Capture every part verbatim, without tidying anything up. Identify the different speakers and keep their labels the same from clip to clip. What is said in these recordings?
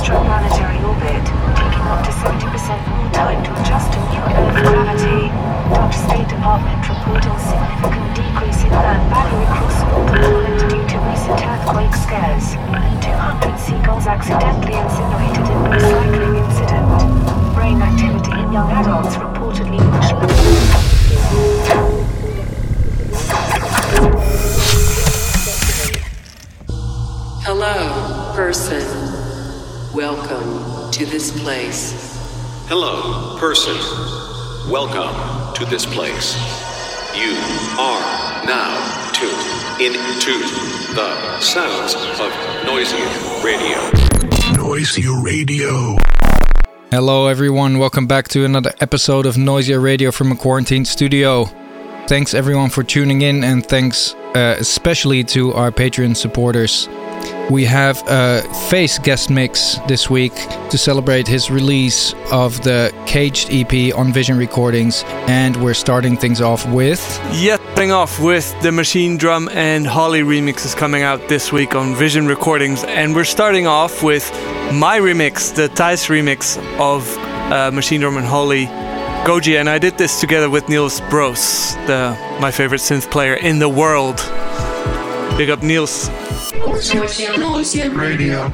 Speaker 1: extraplanetary orbit, taking up to seventy percent more time to adjust to new Earth gravity. Dutch State Department reporting significant decrease in land value across all departments due to recent earthquake scares. two hundred seagulls accidentally incinerated in recycling incident. Brain activity in young adults reportedly much lower.
Speaker 2: Hello, person. Welcome to this place.
Speaker 3: Hello, person. Welcome to this place. You are now tuned into the sounds of Noisy Radio.
Speaker 4: Noisy Radio.
Speaker 5: Hello everyone, welcome back to another episode of Noisy Radio from a quarantine studio. Thanks everyone for tuning in, and thanks uh, especially to our Patreon supporters. We have a Face guest mix this week to celebrate his release of the Caged E P on Vision Recordings, and we're starting things off with...
Speaker 6: Yes, starting off with the Machine Drum and Holly remixes coming out this week on Vision Recordings, and we're starting off with my remix, the Thijs remix of uh, Machine Drum and Holly, Goji, and I did this together with Niels Broos, the my favorite synth player in the world. Big up Niels.
Speaker 4: Noisy Radio.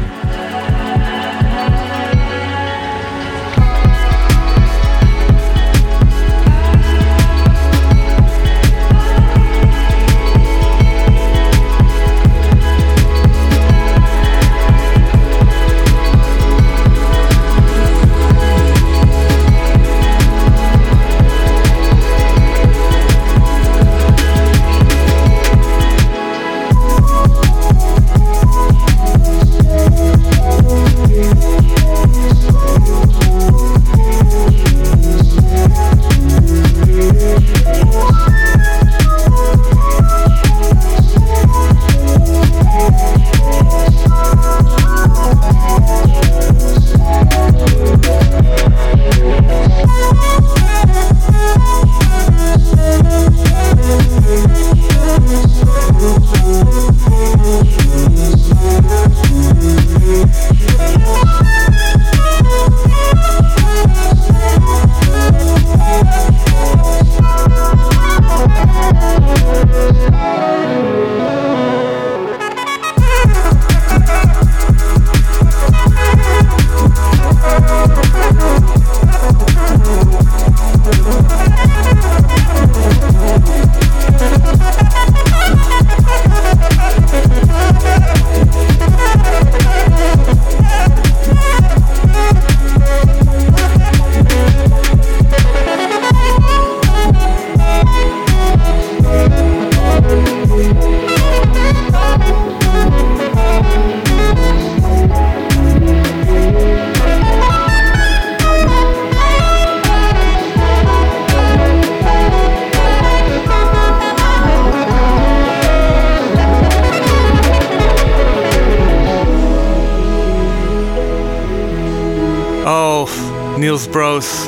Speaker 6: Niels Broos,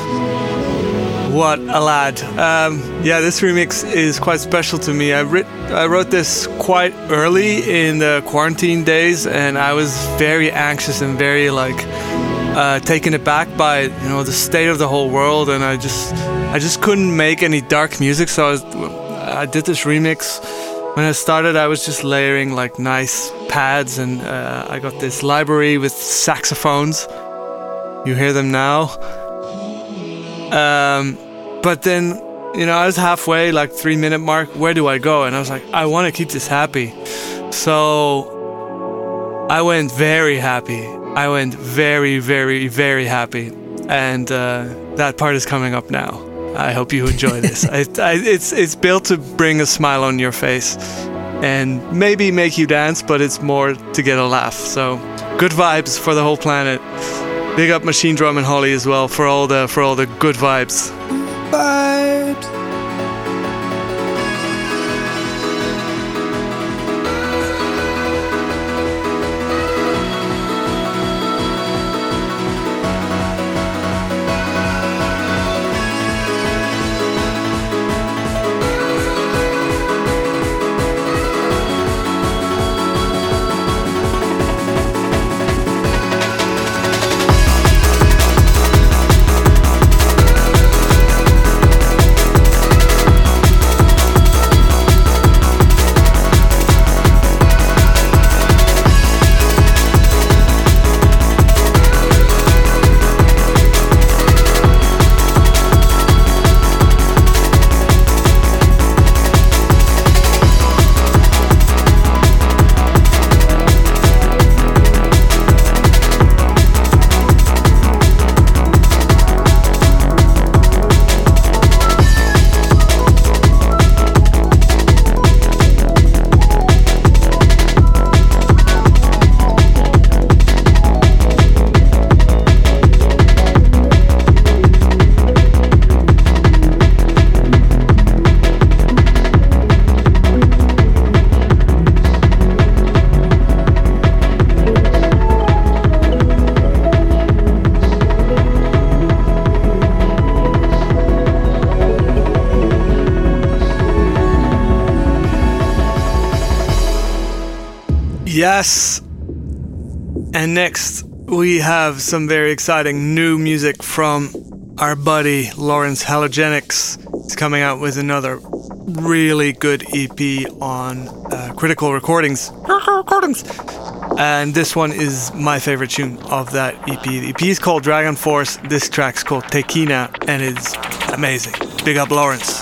Speaker 6: what a lad. Um, yeah, this remix is quite special to me. I, writ- I wrote this quite early in the quarantine days, and I was very anxious and very like uh, taken aback by, you know, the state of the whole world, and I just I just couldn't make any dark music, so I, was, I did this remix. When I started, I was just layering like nice pads, and uh, I got this library with saxophones. You hear them now. Um, but then, you know, I was halfway, like three minute mark. Where do I go? And I was like, I want to keep this happy. So I went very happy. I went very, very, very happy. And uh, that part is coming up now. I hope you enjoy this. I, I, it's it's built to bring a smile on your face and maybe make you dance, but it's more to get a laugh. So good vibes for the whole planet. Big up Machine Drum and Holly as well for all the for all the good vibes.
Speaker 5: Vibes.
Speaker 6: Yes. And next, we have some very exciting new music from our buddy Lawrence Halogenics. He's coming out with another really good E P on uh, Critical Recordings. Recordings. And this one is my favorite tune of that E P. The E P is called Dragon Force. This track's called Tequina, and it's amazing. Big up Lawrence.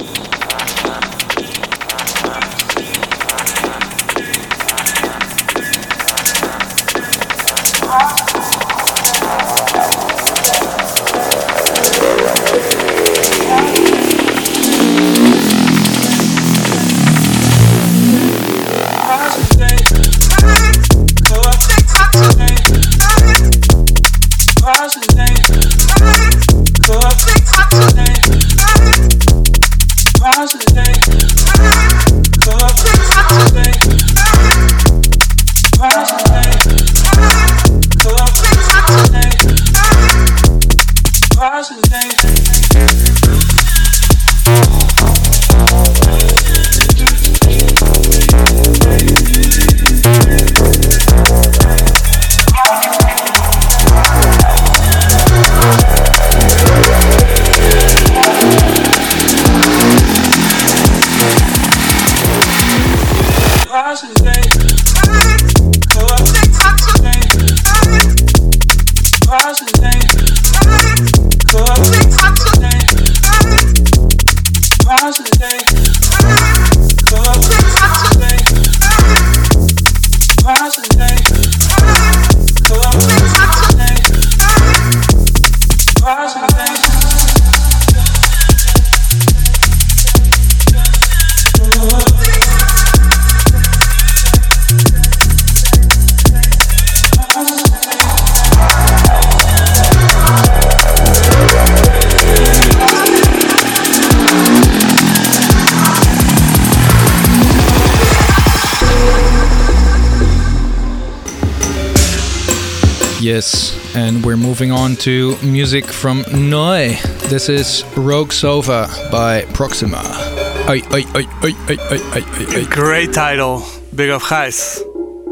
Speaker 5: Yes, and we're moving on to music from Noi. This is Rogue Sova by Proxima. Oi, oi, oi, oi, oi, oi, oi, oi.
Speaker 6: Great title. Big up Gijs.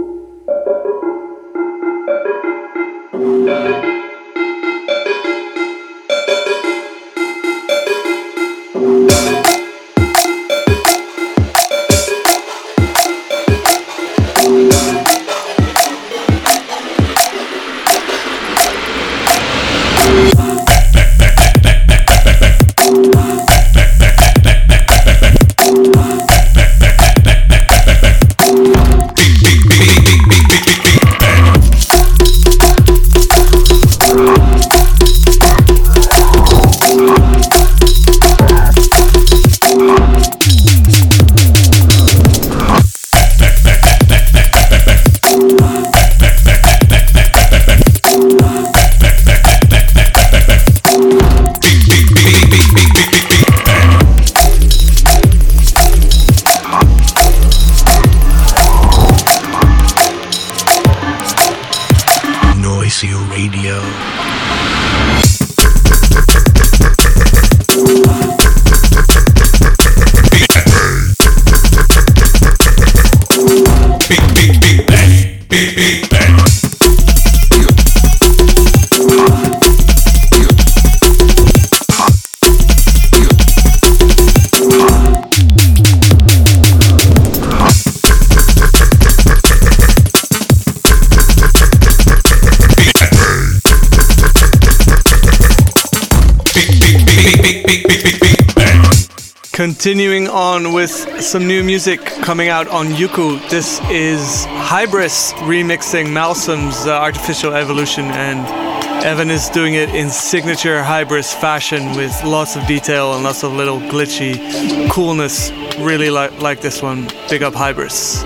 Speaker 6: Continuing on with some new music coming out on Yuku. This is Hybris remixing Malsum's uh, Artificial Evolution, and Evan is doing it in signature Hybris fashion with lots of detail and lots of little glitchy coolness. Really like like this one. Big up Hybris.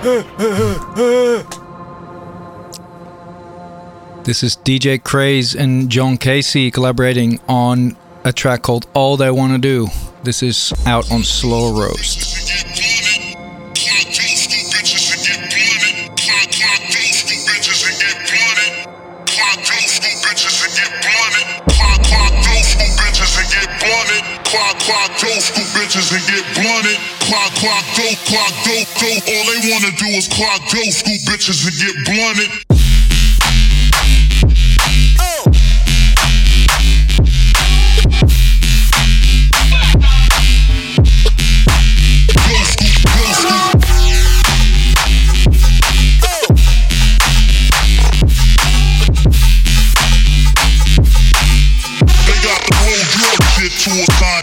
Speaker 5: This is D J Craze and John Casey collaborating on a track called All They Wanna Do. This is out on Slow Roast.
Speaker 7: Clock, clock, those school bitches and get blunted. Clock, clock, dope, clock, dope, dope. All they wanna do is clock those school bitches and get blunted. Oh. To a side.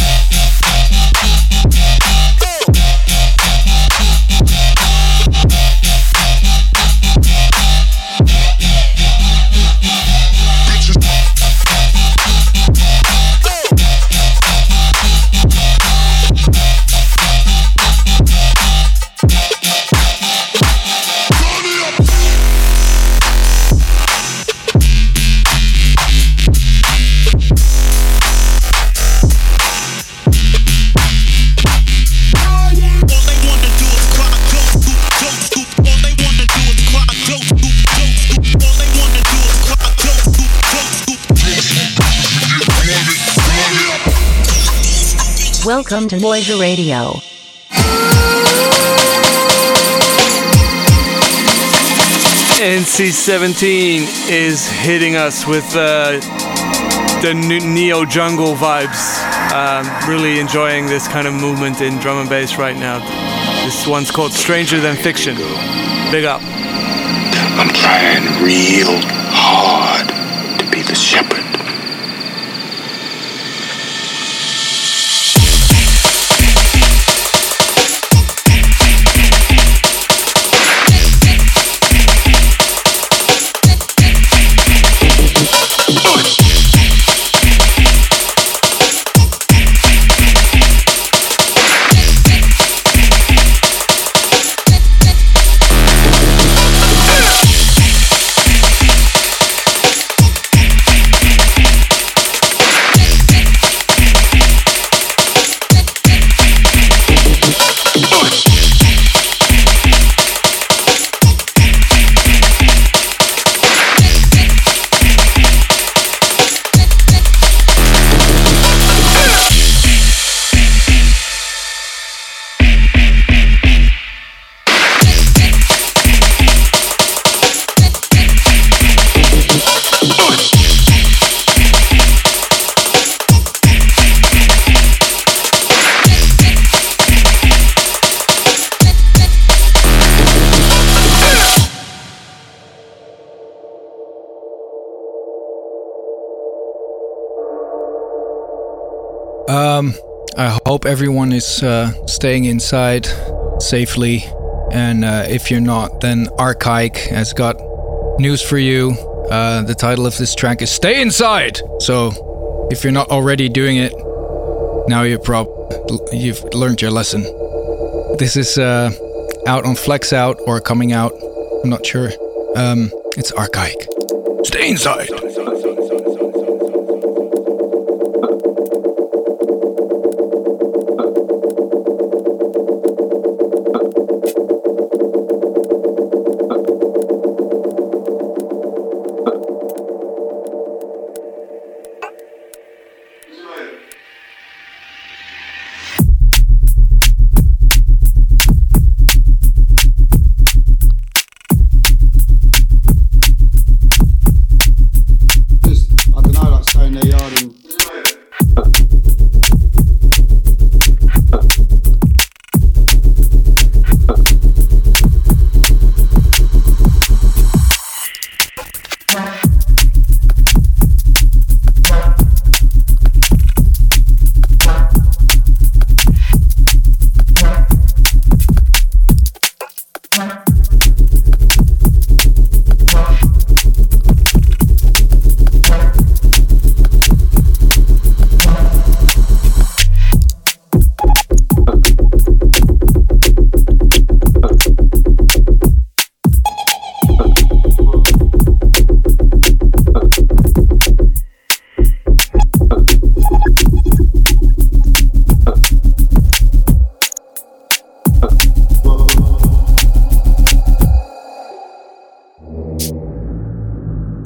Speaker 8: Welcome to Noisia Radio.
Speaker 6: N C seventeen is hitting us with uh, the neo jungle vibes. Um, really enjoying this kind of movement in drum and bass right now. This one's called Stranger Than Fiction. Big up.
Speaker 4: I'm trying real hard to be the shepherd.
Speaker 5: Um, I hope everyone is uh, staying inside safely, and uh, if you're not, then Archaik has got news for you. Uh, the title of this track is Stay Inside! So, if you're not already doing it, now you're prob- you've learned your lesson. This is uh, out on Flex Out, or coming out, I'm not sure. Um, it's Archaik. Stay inside!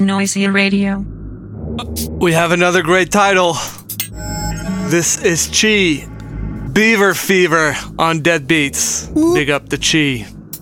Speaker 9: Noisia Radio.
Speaker 6: We have another great title. This is Chi, Beaver Fever on Dead Beats. Big up the Chi.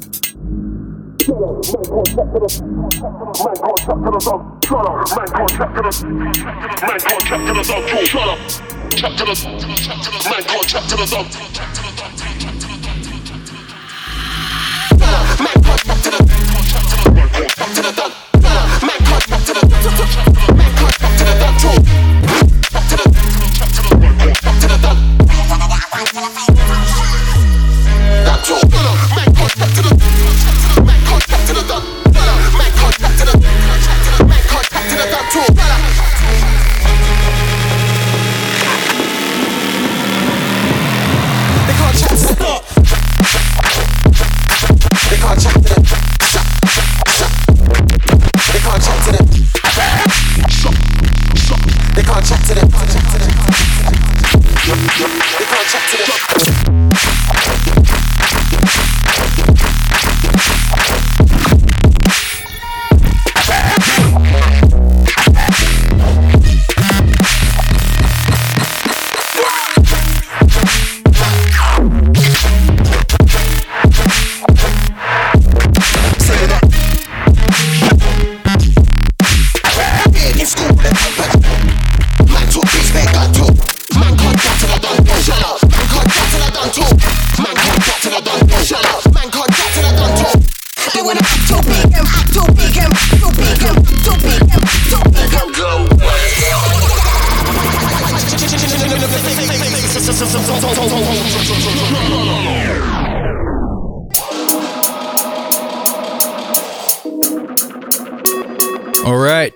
Speaker 5: Alright,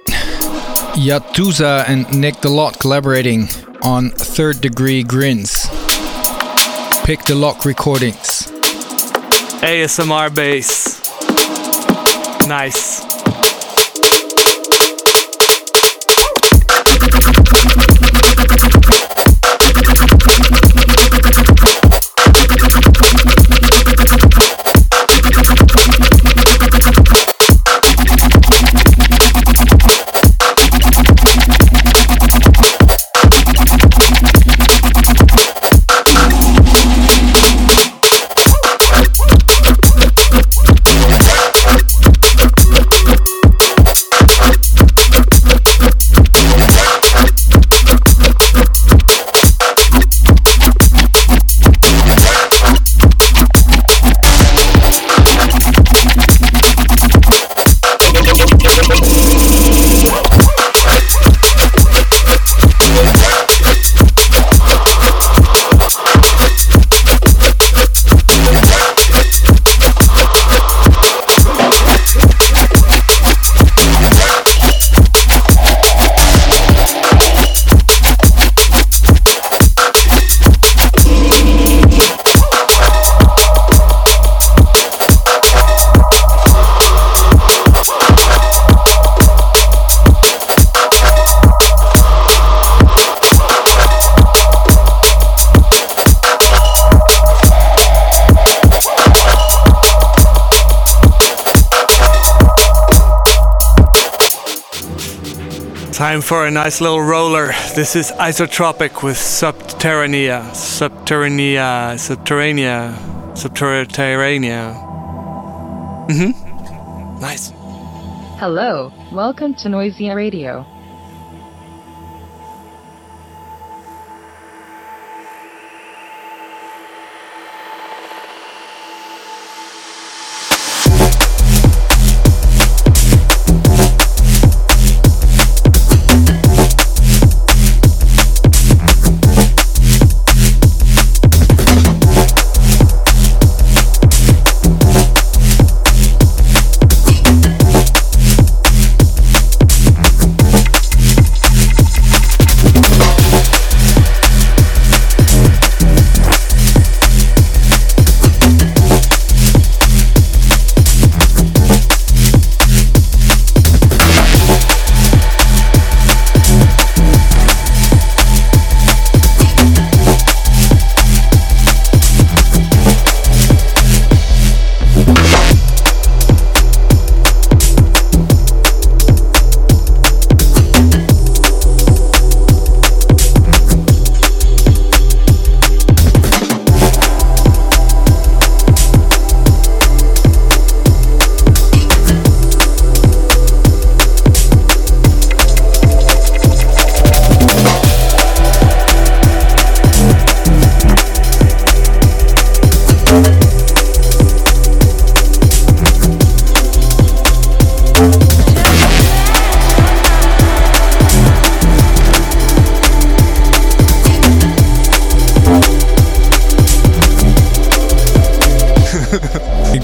Speaker 5: Yatuza and Nick Delot collaborating on Third Degree Grins. Pick the Lock Recordings.
Speaker 6: A S M R bass. Nice. Time for a nice little roller. This is Isotropic with Subterranea. Subterranea. Subterranea. Subterranea. Mm-hmm. Nice.
Speaker 10: Hello, welcome to Noisia Radio.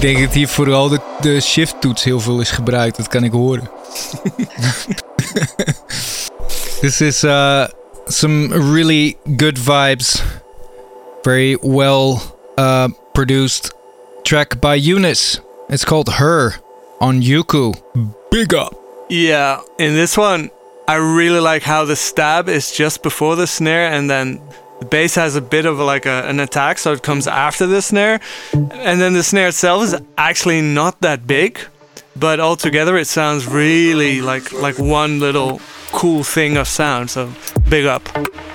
Speaker 5: denk dat hier vooral de, de shift-toets heel veel is gebruikt. Dat kan ik horen. This is uh, some really good vibes. Very well uh, produced track by Eunice. It's called Her on Yuku. Big up.
Speaker 6: Yeah, in this one, I really like how the stab is just before the snare, and then the bass has a bit of like a, an attack, so it comes after the snare. And then the snare itself is actually not that big, but altogether it sounds really like like one little cool thing of sound, so big up.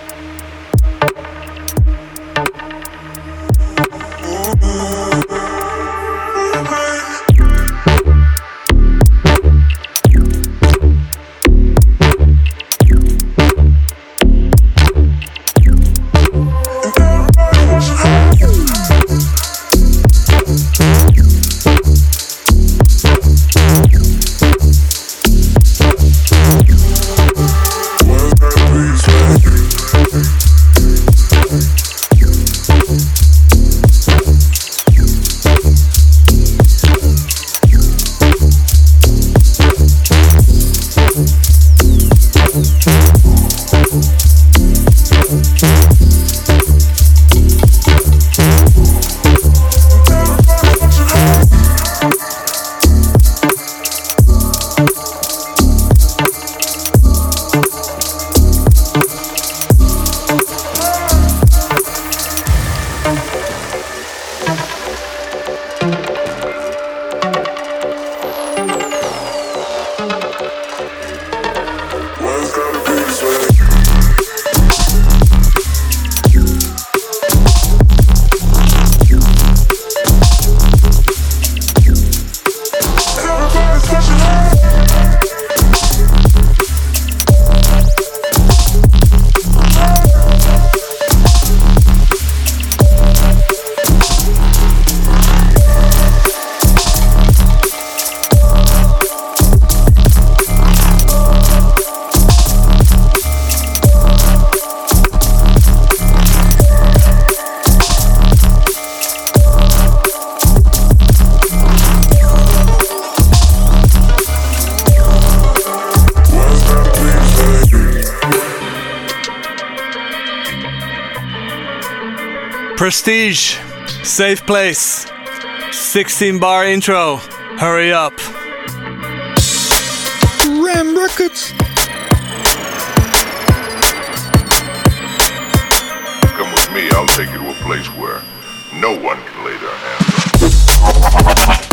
Speaker 6: Prestige, Safe Place, sixteen bar intro, Hurry Up.
Speaker 5: Ram Records.
Speaker 4: Come with me, I'll take you to a place where no one can lay their hands on.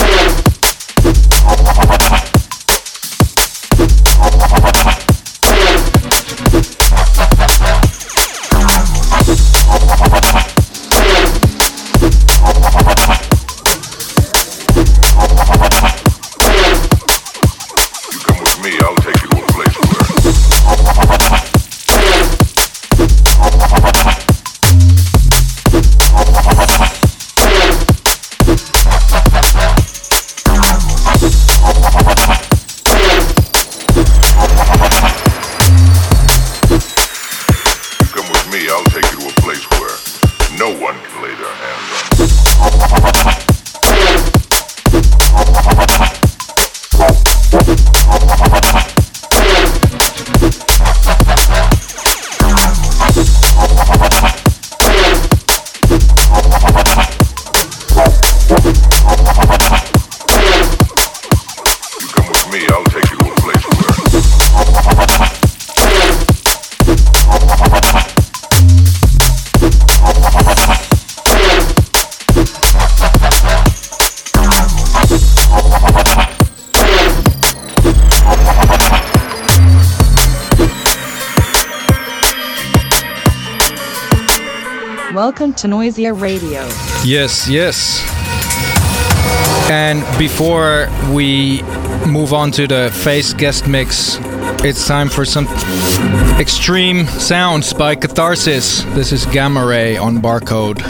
Speaker 10: Welcome to Noisia Radio.
Speaker 5: Yes, yes. And before we move on to the Face guest mix, it's time for some extreme sounds by Catharsis. This is Gamma Ray on Barcode.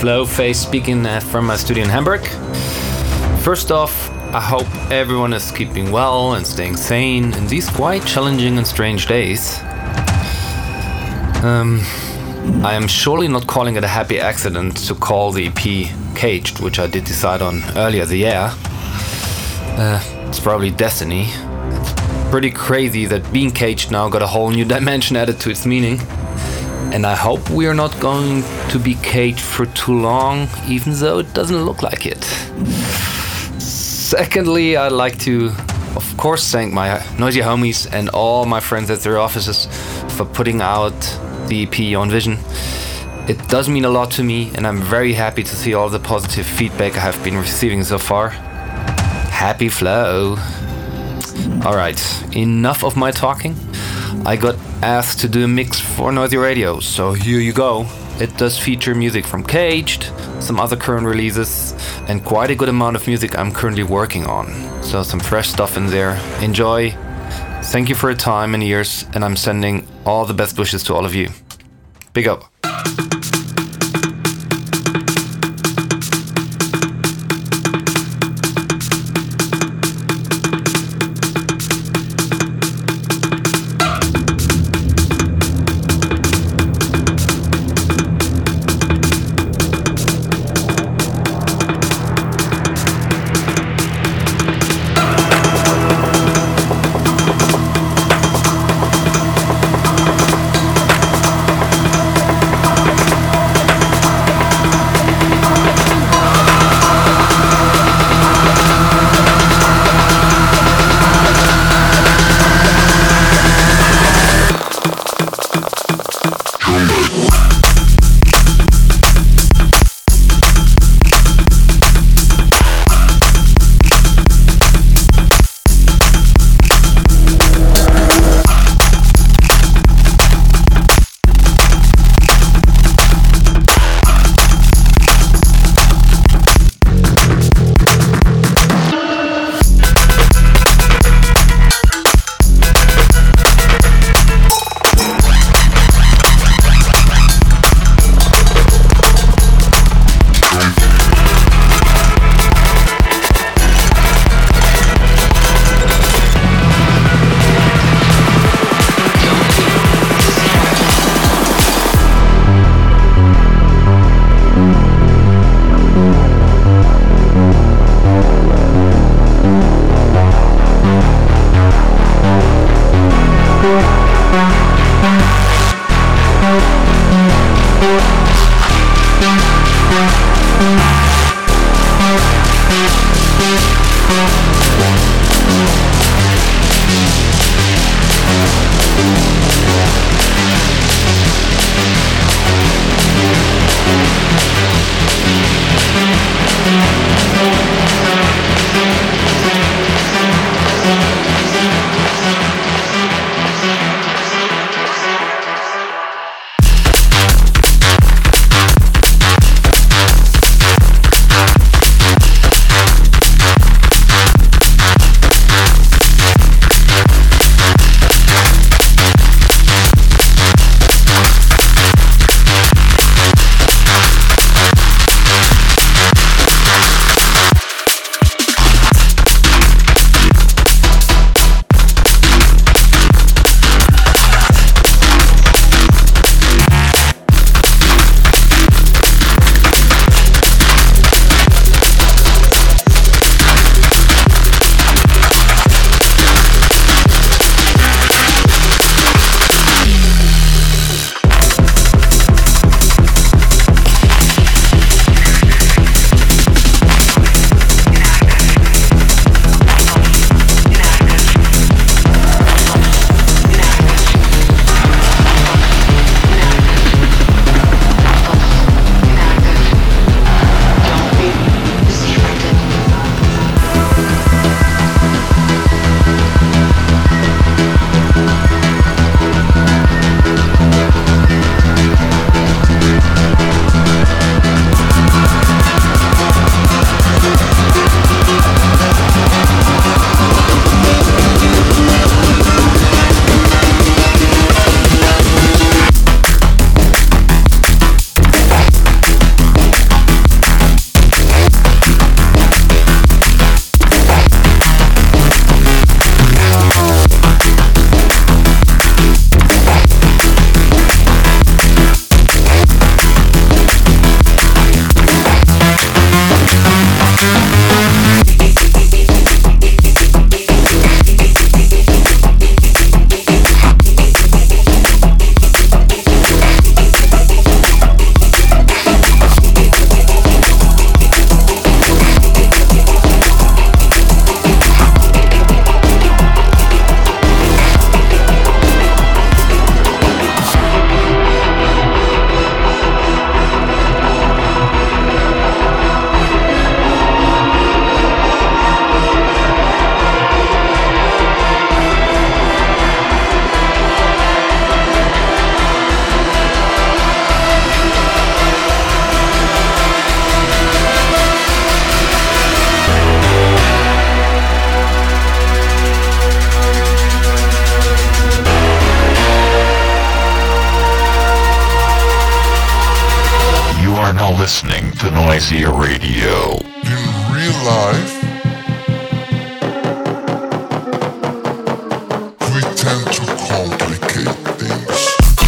Speaker 9: Flo Face speaking uh, from my studio in Hamburg. First off, I hope everyone is keeping well and staying sane in these quite challenging and strange days. Um, I am surely not calling it a happy accident to call the E P Caged, which I did decide on earlier the year. Uh, it's probably destiny. It's pretty crazy that being caged now got a whole new dimension added to its meaning. And I hope we are not going to be caged for too long, even though it doesn't look like it. Secondly, I'd like to, of course, thank my noisy homies and all my friends at their offices for putting out the E P on Vision. It does mean a lot to me, and I'm very happy to see all the positive feedback I have been receiving so far. Happy flow. Alright, enough of my talking. I got asked to do a mix for Noisy Radio, so here you go. It does feature music from Caged, some other current releases, and quite a good amount of music I'm currently working on. So some fresh stuff in there. Enjoy. Thank you for your time and ears, and I'm sending all the best wishes to all of you. Big up.
Speaker 4: listening to Noisia Radio.
Speaker 7: In real life, we tend to complicate things.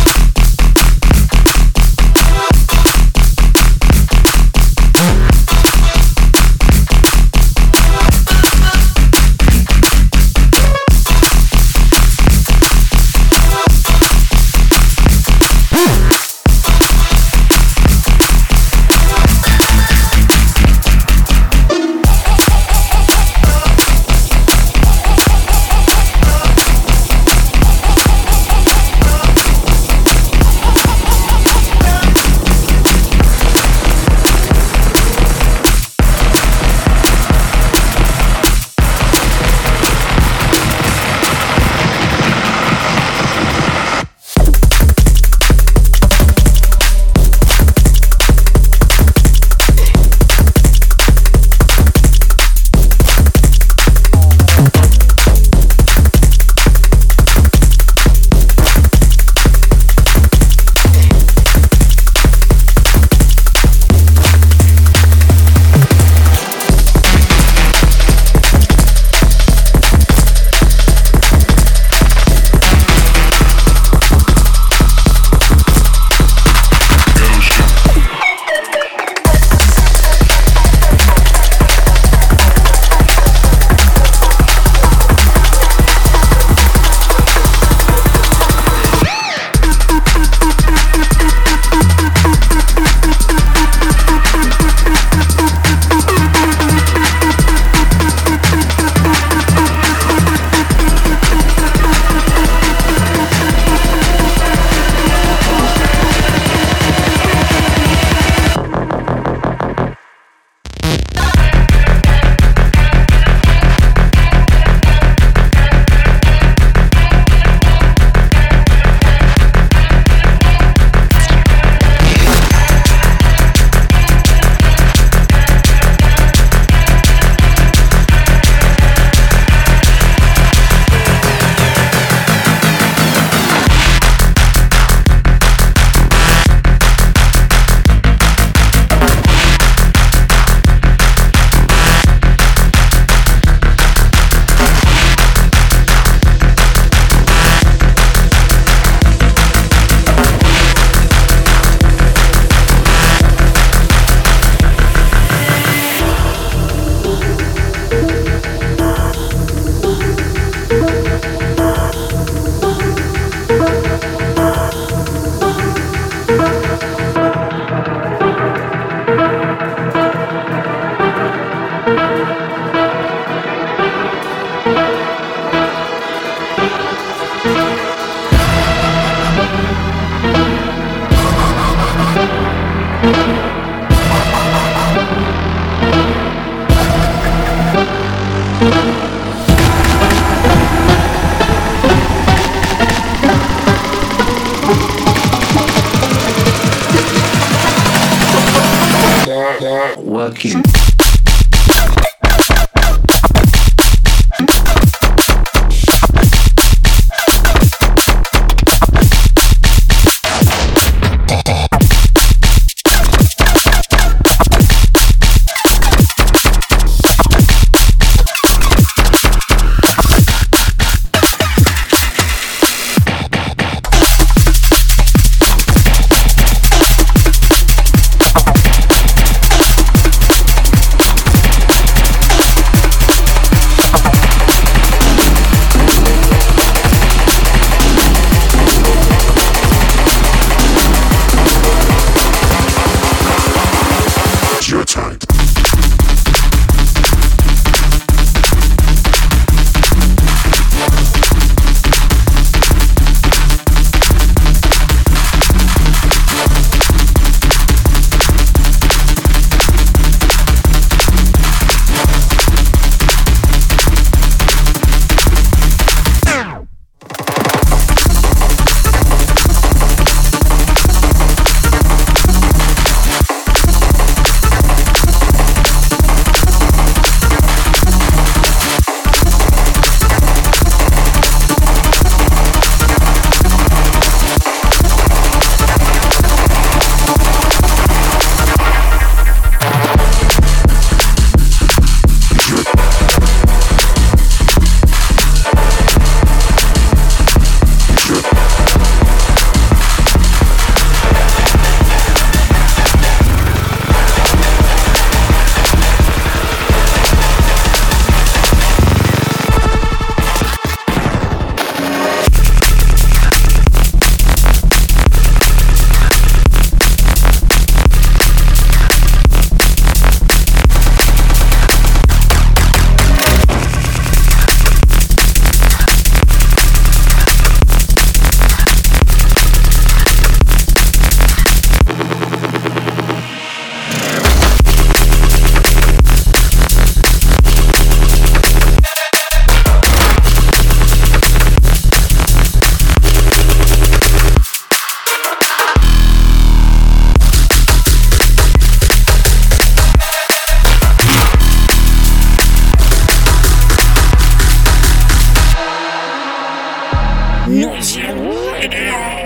Speaker 11: Working. Noisy Radio.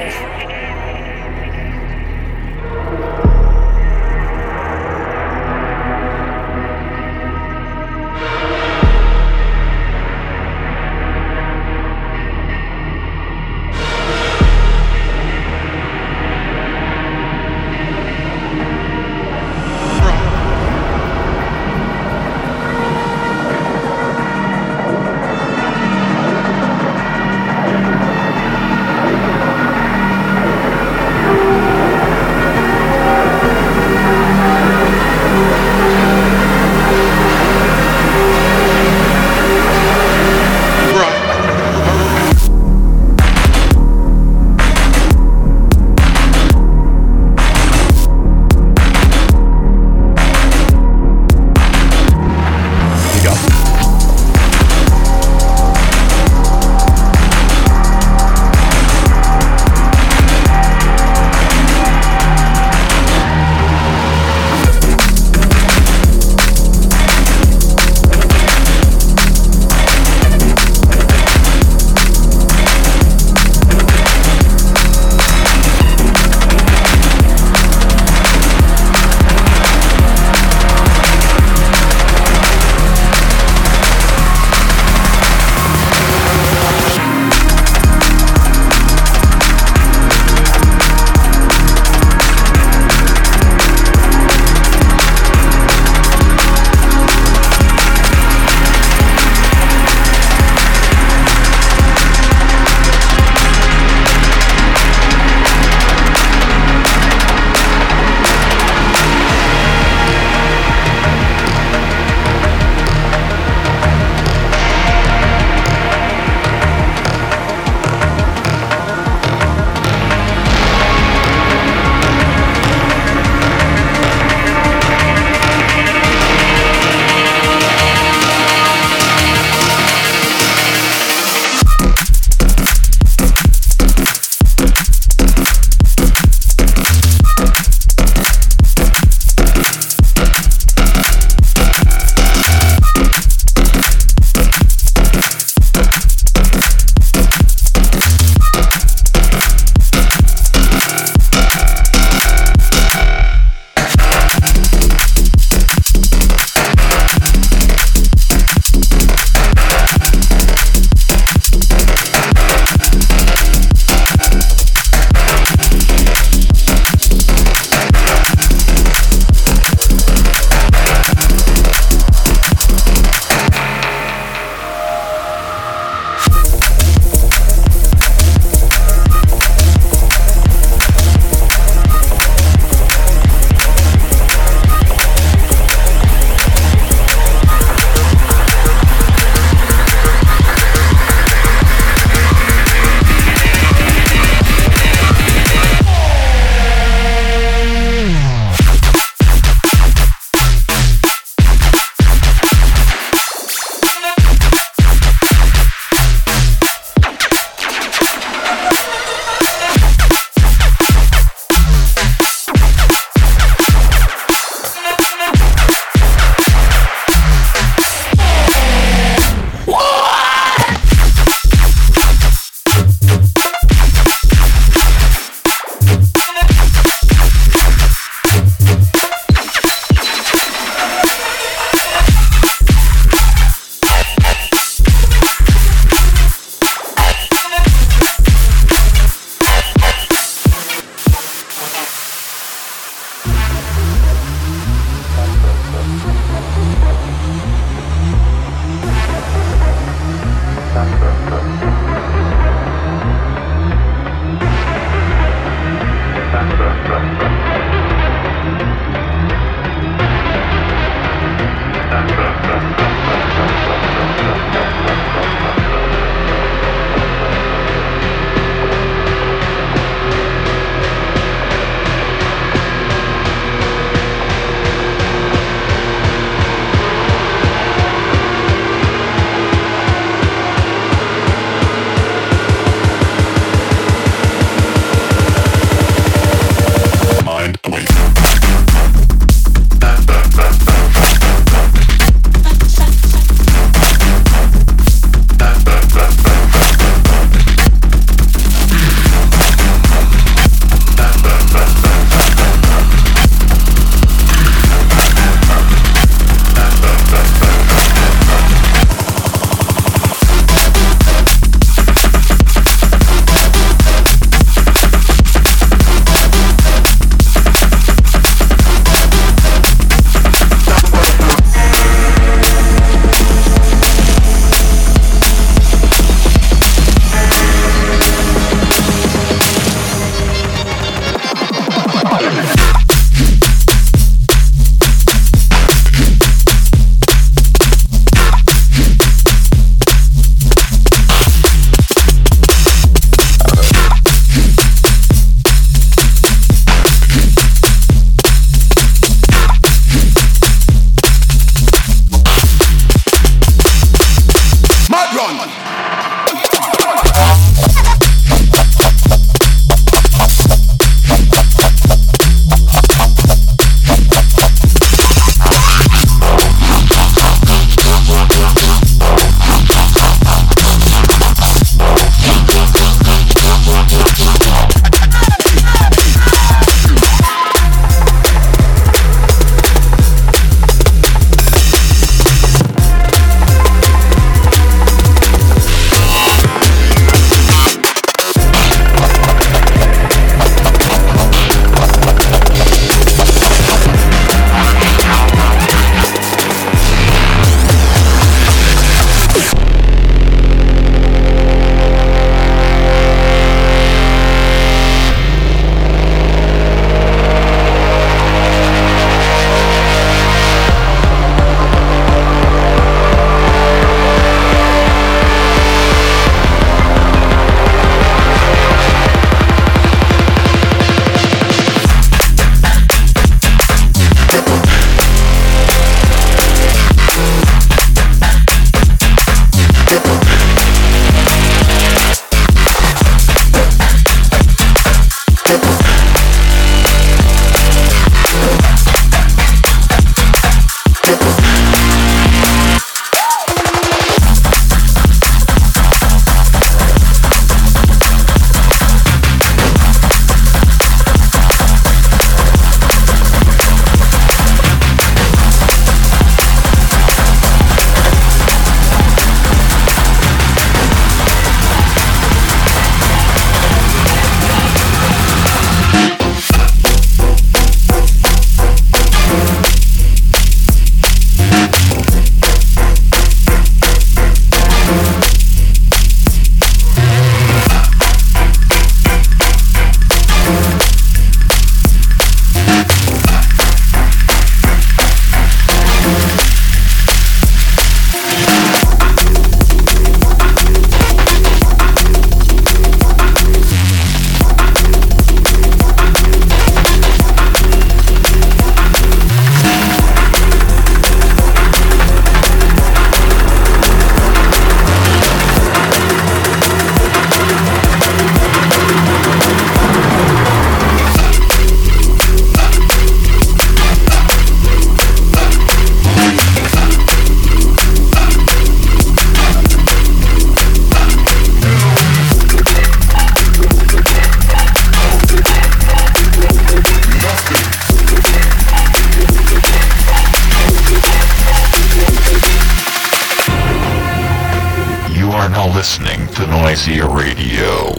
Speaker 4: Noisia Radio.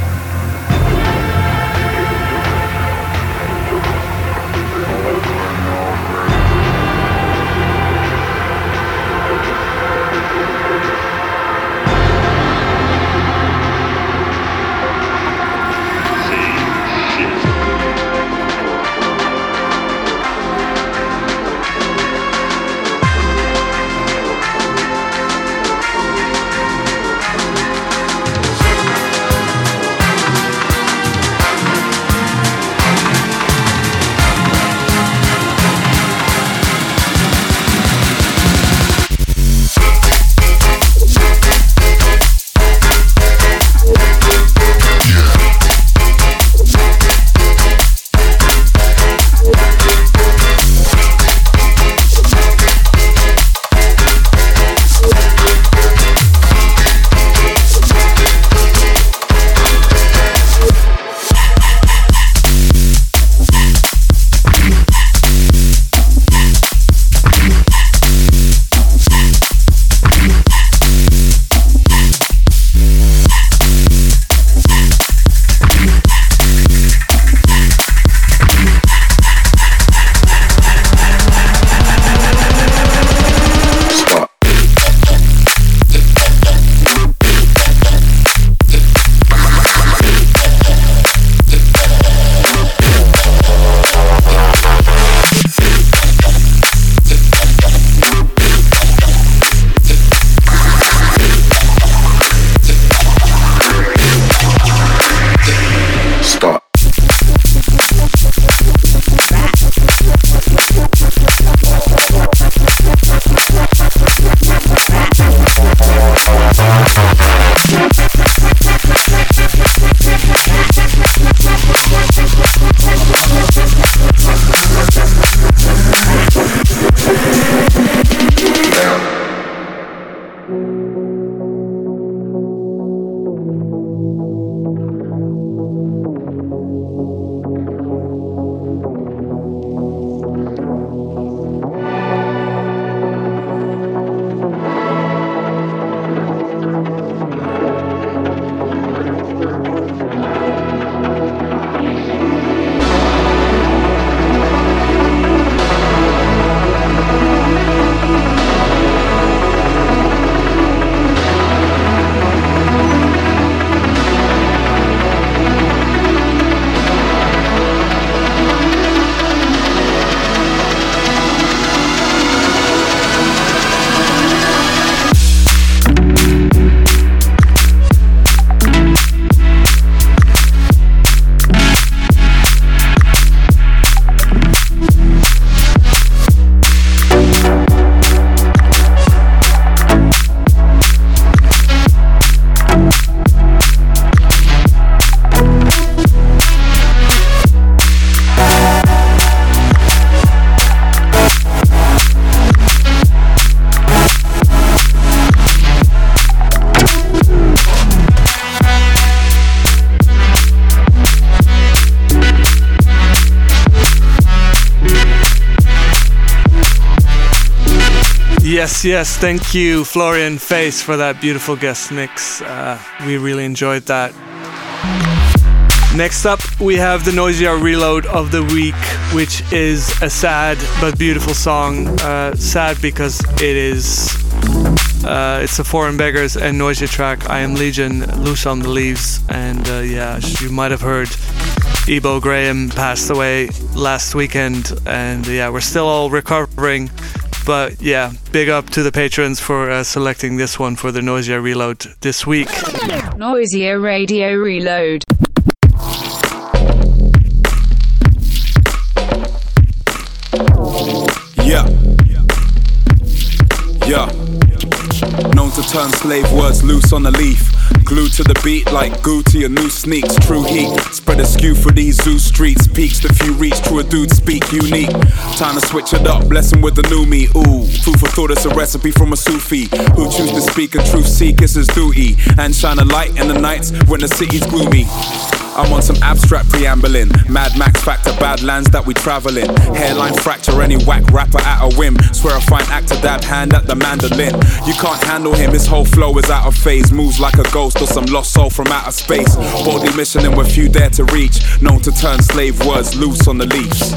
Speaker 6: Yes, yes, thank you, Florian Face, for that beautiful guest mix. Uh, we really enjoyed that. Next up, we have the Noisia Reload of the week, which is a sad but beautiful song. Uh, sad because it is, uh, it's a Foreign Beggars and Noisia track, I Am Legion, Loose on the Leaves. And uh, yeah, you might have heard Ebo Graham passed away last weekend, and yeah, we're still all recovering. But yeah, big up to the patrons for uh, selecting this one for the Noisia Reload this week.
Speaker 10: Noisia Radio Reload.
Speaker 12: Yeah. Yeah. Known to turn slave words loose on a leaf. Glued to the beat like goo to your new sneaks. True heat, spread a skew for these zoo streets. Peaks the few reach, true a dude speak unique. Time to switch it up, blessing with the new me. Ooh, food for thought, it's a recipe from a Sufi who choose to speak and truth seek is his duty. And shine a light in the nights when the city's gloomy. I'm on some abstract preambling. Mad Max factor, bad lands that we travel in. Hairline fracture, any whack rapper at a whim. Swear a fine actor, dab hand at the mandolin. You can't handle him, his whole flow is out of phase. Moves like a ghost or some lost soul from outer space. Boldly missioning where few dare to reach. Known to turn slave words loose on the leash.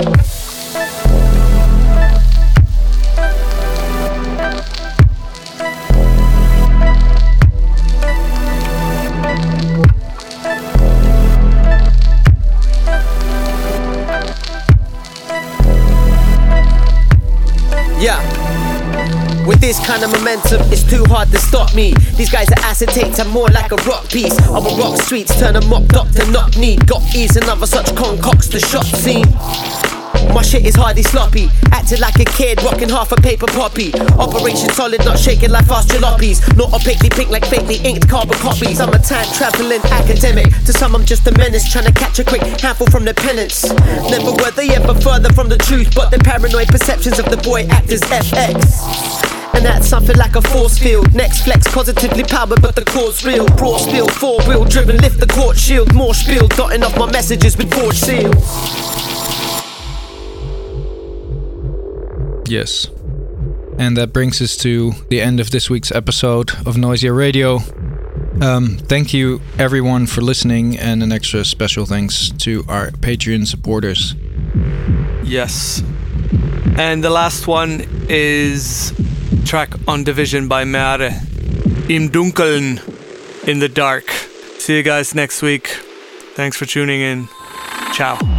Speaker 13: Yeah. With this kind of momentum, it's too hard to stop me. These guys are acetates, I'm more like a rock piece. I'm a rock streets, turn a mock up to knock need. Got ease and other such concocts to shop scene. My shit is hardly sloppy. Acting like a kid, rocking half a paper poppy. Operation solid, not shaking like fast jalopies. Not opaquely pink like fakely inked carbon copies. I'm a time traveling academic. To some I'm just a menace, trying to catch a quick handful from the penance. Never were they ever further from the truth, but the paranoid perceptions of the boy act as F X. And that's something like a force field. Next flex, positively powered, but the core's real. Broad spill, four wheel driven, lift the court shield. More spiel, dotting off my messages with forged seals.
Speaker 5: Yes. And that brings us to the end of this week's episode of Noisia Radio. Um, thank you everyone for listening, and an extra special thanks to our Patreon supporters.
Speaker 6: Yes. And the last one is track on Division by Meare. Im Dunkeln, in the dark. See you guys next week. Thanks for tuning in. Ciao.